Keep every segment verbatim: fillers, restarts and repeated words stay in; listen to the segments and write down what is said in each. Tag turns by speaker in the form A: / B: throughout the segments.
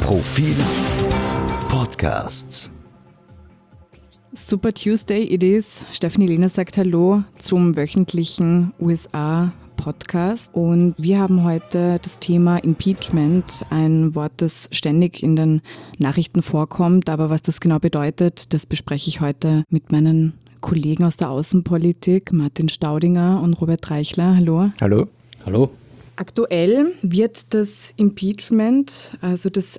A: Profil Podcasts.
B: Super Tuesday it is. Stephanie Lehner sagt Hallo zum wöchentlichen U S A-Podcast. Und wir haben heute das Thema Impeachment, ein Wort, das ständig in den Nachrichten vorkommt. Aber was das genau bedeutet, das bespreche ich heute mit meinen Kollegen aus der Außenpolitik, Martin Staudinger und Robert Reichler. Hallo.
C: Hallo.
D: Hallo.
B: Aktuell wird das Impeachment, also das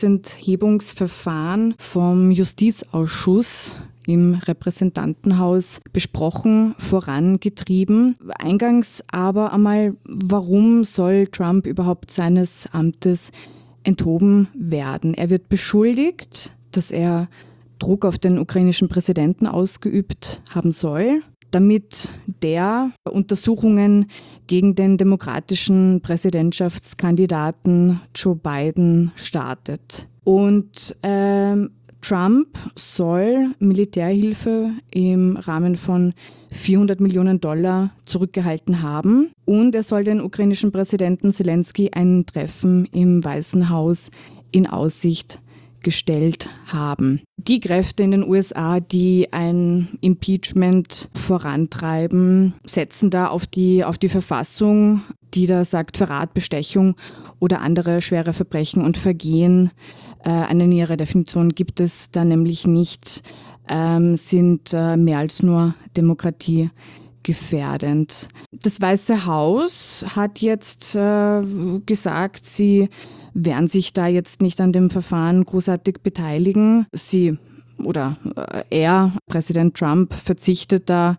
B: Amtsenthebungsverfahren vom Justizausschuss im Repräsentantenhaus besprochen, vorangetrieben. Eingangs aber einmal, warum soll Trump überhaupt seines Amtes enthoben werden? Er wird beschuldigt, dass er Druck auf den ukrainischen Präsidenten ausgeübt haben soll, damit der Untersuchungen gegen den demokratischen Präsidentschaftskandidaten Joe Biden startet. Und ähm, Trump soll Militärhilfe im Rahmen von vierhundert Millionen Dollar zurückgehalten haben. Und er soll den ukrainischen Präsidenten Zelensky ein Treffen im Weißen Haus in Aussicht gestellt haben. Die Kräfte in den U S A, die ein Impeachment vorantreiben, setzen da auf die, auf die Verfassung, die da sagt, Verrat, Bestechung oder andere schwere Verbrechen und Vergehen. Äh, eine nähere Definition gibt es da nämlich nicht, ähm, sind äh, mehr als nur Demokratie gefährdend. Das Weiße Haus hat jetzt äh, gesagt, sie werden sich da jetzt nicht an dem Verfahren großartig beteiligen. Sie oder äh, er, Präsident Trump, verzichtet da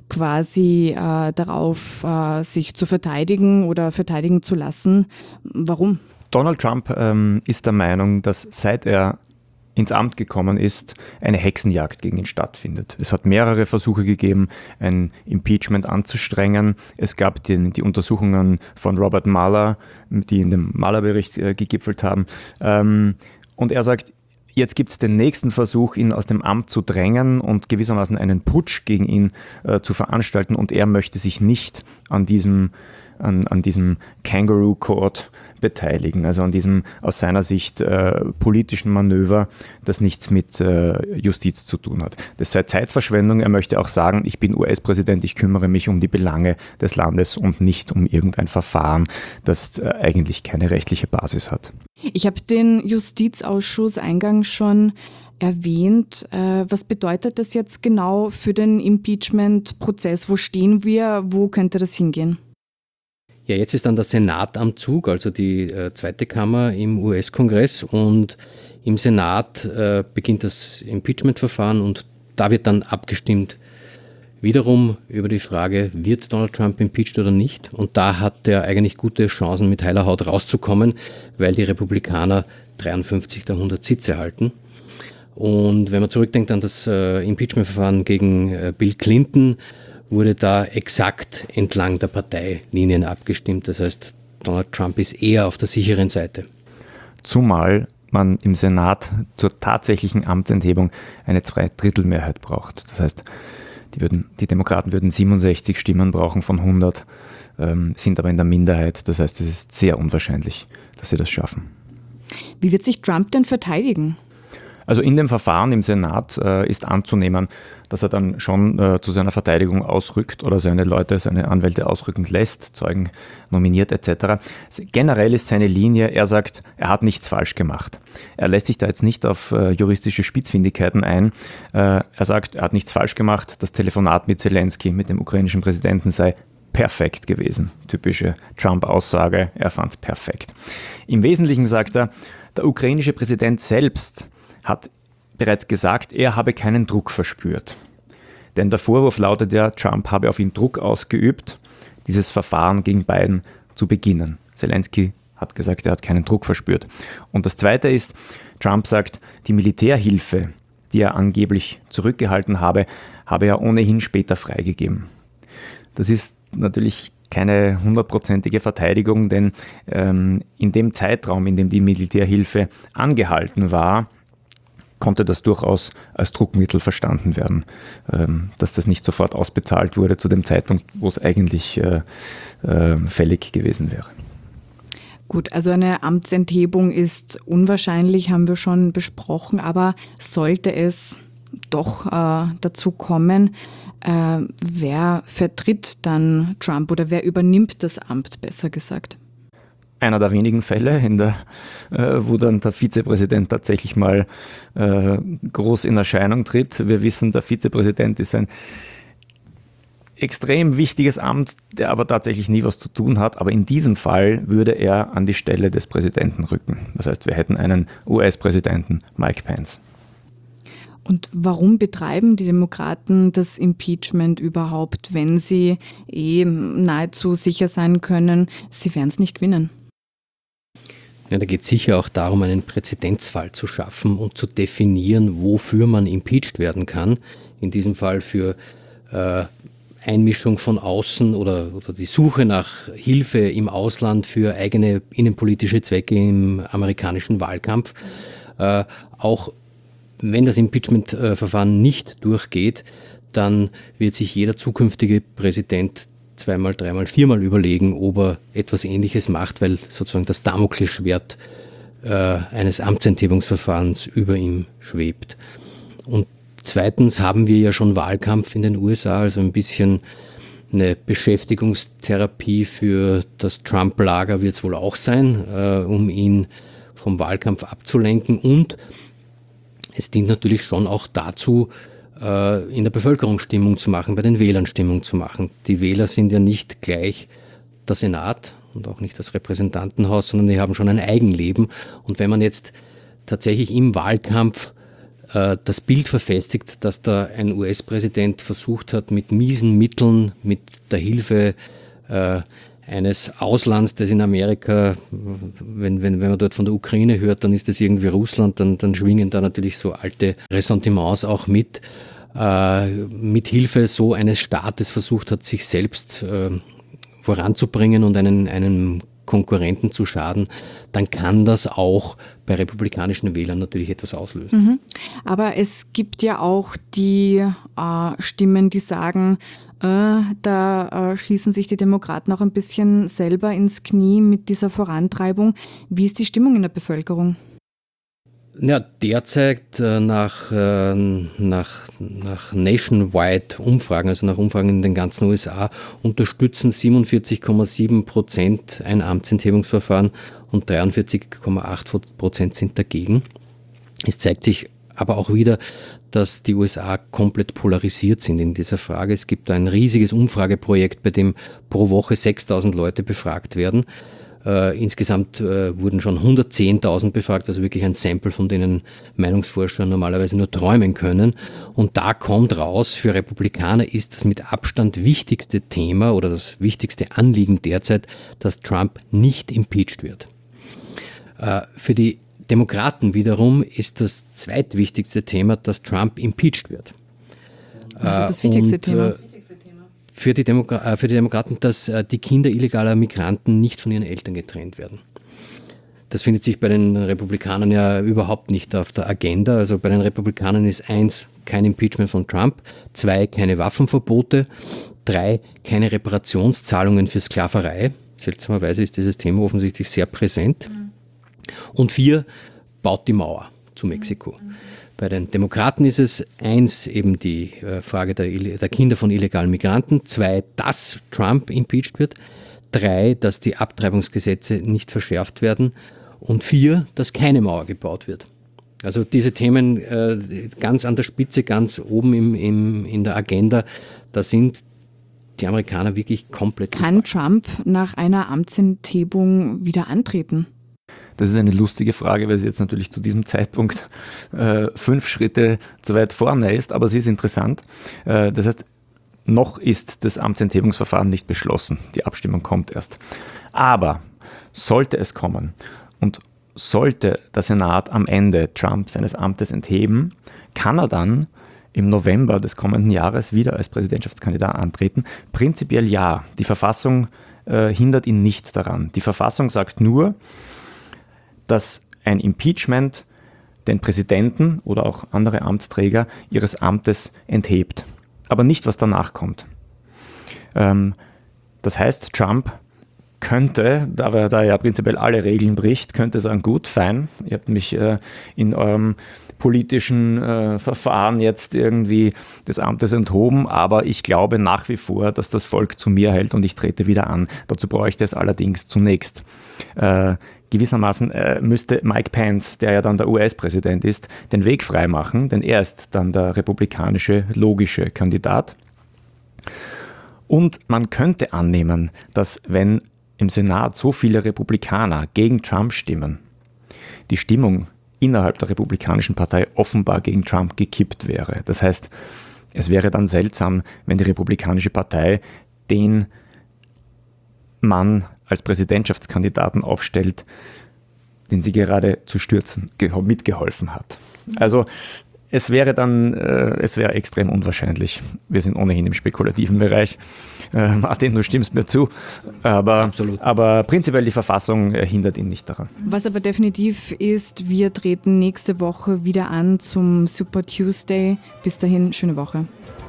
B: quasi äh, darauf, äh, sich zu verteidigen oder verteidigen zu lassen. Warum?
C: Donald Trump ähm, ist der Meinung, dass seit er ins Amt gekommen ist, eine Hexenjagd gegen ihn stattfindet. Es hat mehrere Versuche gegeben, ein Impeachment anzustrengen. Es gab die, die Untersuchungen von Robert Mueller, die in dem Mueller-Bericht äh, gegipfelt haben. Ähm, und er sagt, jetzt gibt es den nächsten Versuch, ihn aus dem Amt zu drängen und gewissermaßen einen Putsch gegen ihn äh, zu veranstalten. Und er möchte sich nicht an diesem, an, an diesem Kangaroo Court beteiligen, also an diesem aus seiner Sicht äh, politischen Manöver, das nichts mit äh, Justiz zu tun hat. Das sei Zeitverschwendung. Er möchte auch sagen, ich bin U S-Präsident, ich kümmere mich um die Belange des Landes und nicht um irgendein Verfahren, das äh, eigentlich keine rechtliche Basis hat.
B: Ich habe den Justizausschuss eingangs schon erwähnt. Äh, was bedeutet das jetzt genau für den Impeachment-Prozess? Wo stehen wir? Wo könnte das hingehen?
D: Ja, jetzt ist dann der Senat am Zug, also die äh, zweite Kammer im U S-Kongress, und im Senat äh, beginnt das Impeachment-Verfahren und da wird dann abgestimmt wiederum über die Frage, wird Donald Trump impeached oder nicht, und da hat er eigentlich gute Chancen, mit heiler Haut rauszukommen, weil die Republikaner dreiundfünfzig der hundert Sitze halten. Und wenn man zurückdenkt an das äh, Impeachment-Verfahren gegen äh, Bill Clinton, wurde da exakt entlang der Parteilinien abgestimmt. Das heißt, Donald Trump ist eher auf der sicheren Seite.
C: Zumal man im Senat zur tatsächlichen Amtsenthebung eine Zweidrittelmehrheit braucht. Das heißt, die, würden, die Demokraten würden siebenundsechzig Stimmen brauchen von hundert, ähm, sind aber in der Minderheit. Das heißt, es ist sehr unwahrscheinlich, dass sie das schaffen.
B: Wie wird sich Trump denn verteidigen?
C: Also in dem Verfahren im Senat äh, ist anzunehmen, dass er dann schon äh, zu seiner Verteidigung ausrückt oder seine Leute, seine Anwälte ausrücken lässt, Zeugen nominiert et cetera. Generell ist seine Linie, er sagt, er hat nichts falsch gemacht. Er lässt sich da jetzt nicht auf äh, juristische Spitzfindigkeiten ein. Äh, er sagt, er hat nichts falsch gemacht. Das Telefonat mit Zelensky, mit dem ukrainischen Präsidenten, sei perfekt gewesen. Typische Trump-Aussage, er fand es perfekt. Im Wesentlichen sagt er, der ukrainische Präsident selbst hat bereits gesagt, er habe keinen Druck verspürt. Denn der Vorwurf lautet ja, Trump habe auf ihn Druck ausgeübt, dieses Verfahren gegen Biden zu beginnen. Zelensky hat gesagt, er hat keinen Druck verspürt. Und das Zweite ist, Trump sagt, die Militärhilfe, die er angeblich zurückgehalten habe, habe er ohnehin später freigegeben. Das ist natürlich keine hundertprozentige Verteidigung, denn ähm, in dem Zeitraum, in dem die Militärhilfe angehalten war, konnte das durchaus als Druckmittel verstanden werden, dass das nicht sofort ausbezahlt wurde zu dem Zeitpunkt, wo es eigentlich fällig gewesen wäre.
B: Gut, also eine Amtsenthebung ist unwahrscheinlich, haben wir schon besprochen, aber sollte es doch äh, dazu kommen, äh, wer vertritt dann Trump oder wer übernimmt das Amt, besser gesagt?
C: Einer der wenigen Fälle, in der, äh, wo dann der Vizepräsident tatsächlich mal äh, groß in Erscheinung tritt. Wir wissen, der Vizepräsident ist ein extrem wichtiges Amt, der aber tatsächlich nie was zu tun hat. Aber in diesem Fall würde er an die Stelle des Präsidenten rücken. Das heißt, wir hätten einen U S-Präsidenten, Mike Pence.
B: Und warum betreiben die Demokraten das Impeachment überhaupt, wenn sie eh nahezu sicher sein können, sie werden es nicht gewinnen?
D: Ja, da geht es sicher auch darum, einen Präzedenzfall zu schaffen und zu definieren, wofür man impeached werden kann. In diesem Fall für äh, Einmischung von außen oder, oder die Suche nach Hilfe im Ausland für eigene innenpolitische Zwecke im amerikanischen Wahlkampf. Äh, auch wenn das Impeachment-Verfahren nicht durchgeht, dann wird sich jeder zukünftige Präsident zweimal, dreimal, viermal überlegen, ob er etwas Ähnliches macht, weil sozusagen das Damoklesschwert äh, eines Amtsenthebungsverfahrens über ihm schwebt. Und zweitens haben wir ja schon Wahlkampf in den U S A, also ein bisschen eine Beschäftigungstherapie für das Trump-Lager wird es wohl auch sein, äh, um ihn vom Wahlkampf abzulenken. Und es dient natürlich schon auch dazu, äh, in der Bevölkerung Stimmung zu machen, bei den Wählern Stimmung zu machen. Die Wähler sind ja nicht gleich der Senat und auch nicht das Repräsentantenhaus, sondern die haben schon ein Eigenleben. Und wenn man jetzt tatsächlich im Wahlkampf das Bild verfestigt, dass da ein U S-Präsident versucht hat, mit miesen Mitteln, mit der Hilfe äh, eines Auslands, das in Amerika, wenn, wenn, wenn man dort von der Ukraine hört, dann ist das irgendwie Russland, dann, dann schwingen da natürlich so alte Ressentiments auch mit, äh, mit Hilfe so eines Staates versucht hat, sich selbst äh, voranzubringen und einen, einen Konkurrenten zu schaden, dann kann das auch bei republikanischen Wählern natürlich etwas auslösen.
B: Mhm. Aber es gibt ja auch die äh, Stimmen, die sagen, äh, da äh, schießen sich die Demokraten auch ein bisschen selber ins Knie mit dieser Vorantreibung. Wie ist die Stimmung in der Bevölkerung?
D: Ja, derzeit äh, nach, äh, nach, nach nationwide Umfragen, also nach Umfragen in den ganzen U S A, unterstützen siebenundvierzig Komma sieben Prozent ein Amtsenthebungsverfahren und dreiundvierzig Komma acht Prozent sind dagegen. Es zeigt sich aber auch wieder, dass die U S A komplett polarisiert sind in dieser Frage. Es gibt ein riesiges Umfrageprojekt, bei dem pro Woche sechstausend Leute befragt werden. Uh, insgesamt uh, wurden schon hundertzehntausend befragt, also wirklich ein Sample, von denen Meinungsforscher normalerweise nur träumen können. Und da kommt raus, für Republikaner ist das mit Abstand wichtigste Thema oder das wichtigste Anliegen derzeit, dass Trump nicht impeached wird. Uh, für die Demokraten wiederum ist das zweitwichtigste Thema, dass Trump impeached wird.
B: Was ist das wichtigste
D: Und,
B: Thema?
D: Für die, Demokra- für die Demokraten, dass äh, die Kinder illegaler Migranten nicht von ihren Eltern getrennt werden. Das findet sich bei den Republikanern ja überhaupt nicht auf der Agenda. Also bei den Republikanern ist eins, kein Impeachment von Trump, zwei, keine Waffenverbote, drei, keine Reparationszahlungen für Sklaverei. Seltsamerweise ist dieses Thema offensichtlich sehr präsent. Mhm. Und vier, baut die Mauer zu Mexiko. Mhm. Bei den Demokraten ist es eins, eben die Frage der, der Kinder von illegalen Migranten, zwei, dass Trump impeached wird, drei, dass die Abtreibungsgesetze nicht verschärft werden und vier, dass keine Mauer gebaut wird. Also diese Themen äh, ganz an der Spitze, ganz oben im, im, in der Agenda, da sind die Amerikaner wirklich komplett...
B: Kann Trump nach einer Amtsenthebung wieder antreten?
C: Das ist eine lustige Frage, weil sie jetzt natürlich zu diesem Zeitpunkt äh, fünf Schritte zu weit vorne ist, aber sie ist interessant. Äh, das heißt, noch ist das Amtsenthebungsverfahren nicht beschlossen. Die Abstimmung kommt erst. Aber sollte es kommen und sollte der Senat am Ende Trump seines Amtes entheben, kann er dann im November des kommenden Jahres wieder als Präsidentschaftskandidat antreten? Prinzipiell ja. Die Verfassung äh, hindert ihn nicht daran. Die Verfassung sagt nur, dass ein Impeachment den Präsidenten oder auch andere Amtsträger ihres Amtes enthebt. Aber nicht, was danach kommt. Ähm, das heißt, Trump könnte, da er da ja prinzipiell alle Regeln bricht, könnte sagen, gut, fein, ihr habt mich äh, in eurem politischen äh, Verfahren jetzt irgendwie des Amtes enthoben, aber ich glaube nach wie vor, dass das Volk zu mir hält und ich trete wieder an. Dazu bräuchte es allerdings zunächst äh, gewissermaßen äh, müsste Mike Pence, der ja dann der U S-Präsident ist, den Weg freimachen, denn er ist dann der republikanische, logische Kandidat. Und man könnte annehmen, dass wenn im Senat so viele Republikaner gegen Trump stimmen, die Stimmung innerhalb der Republikanischen Partei offenbar gegen Trump gekippt wäre. Das heißt, es wäre dann seltsam, wenn die Republikanische Partei den Mann als Präsidentschaftskandidaten aufstellt, den sie gerade zu stürzen mitgeholfen hat. Also es wäre dann, äh, es wäre extrem unwahrscheinlich. Wir sind ohnehin im spekulativen Bereich. Äh, Martin, du stimmst mir zu. Aber, aber prinzipiell die Verfassung äh, hindert ihn nicht daran.
B: Was aber definitiv ist, wir treten nächste Woche wieder an zum Super Tuesday. Bis dahin, schöne Woche.